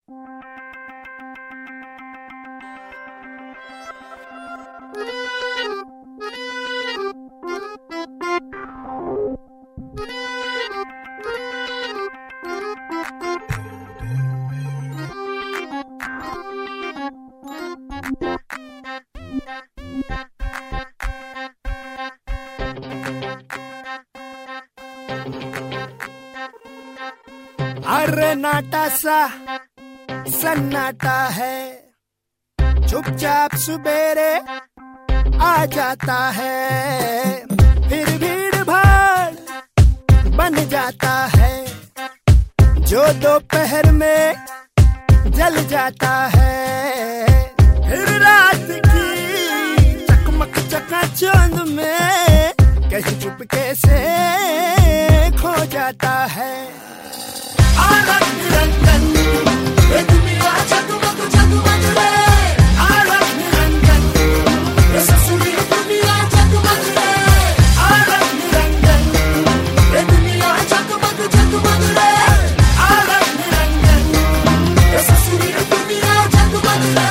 अरे नाटा सा सन्नाटा है, चुपचाप सुबेरे आ जाता है, फिर भीड़ भाड़ बन जाता है, जो दोपहर में जल जाता है, फिर रात की चकमक चकाचौंध में कहीं चुपके से खो जाता है। आरग निरंजन ये दुनिया जगमग जगमग रे, आरग निरंजन ये ससुरी दुनिया जगमग रे, आरग निरंजन ये दुनिया जगमग जगमग रे, आरग निरंजन ये ससुरी दुनिया जगमग रे।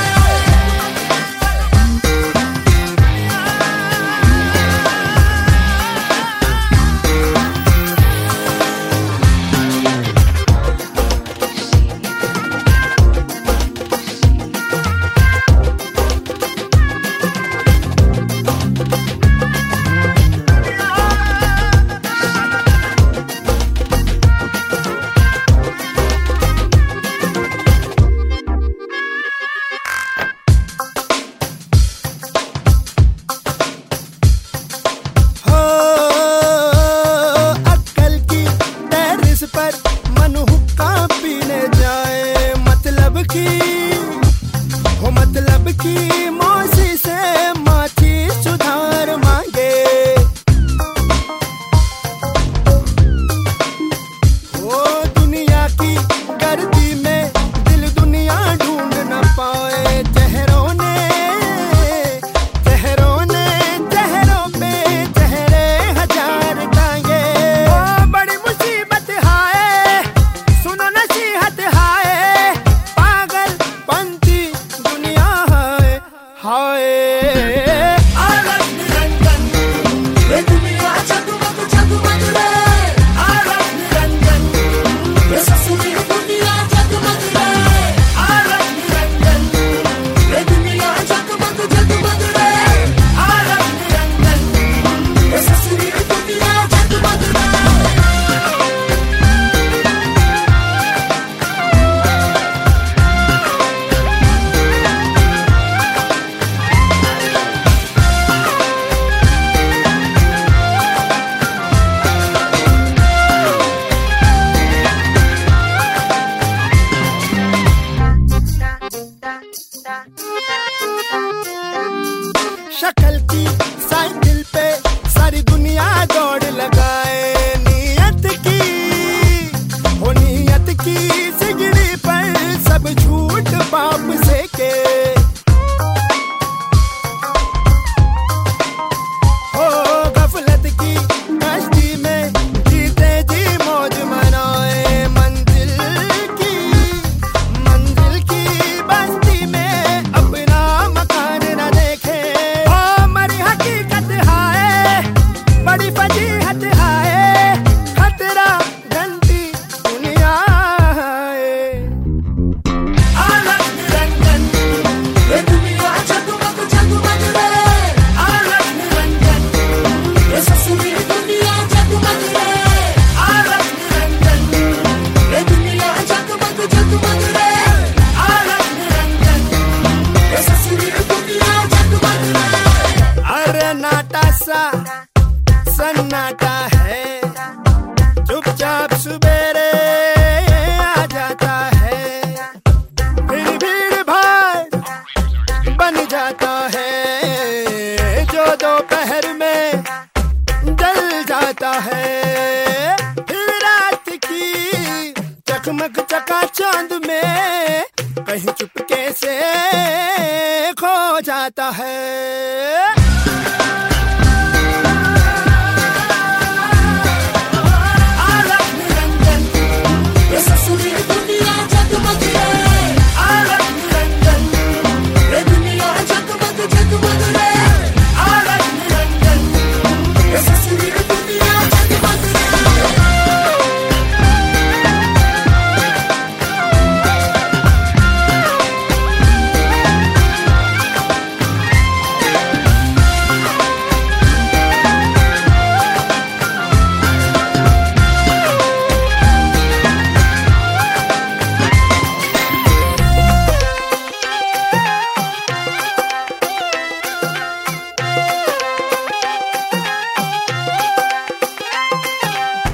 पर मन हुक्का पीने जाए, मतलब की मौसी से माची सुधार मांगे, वो दुनिया की गर्दी में दिल दुनिया ढूंढ न पाए, चेहरों पे चेहरे हजार टांगे, ओ बड़ी मुसीबत हाय, सुनो नसीहत हाय, पागल पंथी दुनिया हाय हाय। आरग निरंजन ये दुनिया जगमग जगमग रे, आरग निरंजन ये ससुरी दुनिया जगमग रे, आरग निरंजन ये दुनिया जगमग जगमग रे, आरग निरंजन ये ससुरी दुनिया जगमग रे। शक्ल की साइकिल पे सारी दुनिया दौड़ लगाए, नीयत की सिगड़ी पर सब झूठ बाप से के, हो गफलत की कश्ती में जीते जी मौज मनाए, मंजिल की बस्ती में अपना मकान न देखे, ओ मरी हकीकत हाय, बड़ी फजीहत हाय, खतरा घंटी दुनिया है। आरग निरंजन ये दुनिया जगमग जगमग रे, आरग निरंजन ये ससुरी दुनिया जगमग रे, आरग निरंजन ये दुनिया जगमग जगमग रे, आरग निरंजन ये ससुरी दुनिया जगमग रे। अरे नाटा सा सन्नाटा है, चुपचाप सुबेरे आ जाता है, फिर भीड़ भाड़ बन जाता है, जो दोपहर में जल जाता है, फिर रात की चकमक चकाचौंध में कहीं चुपके से खो जाता है।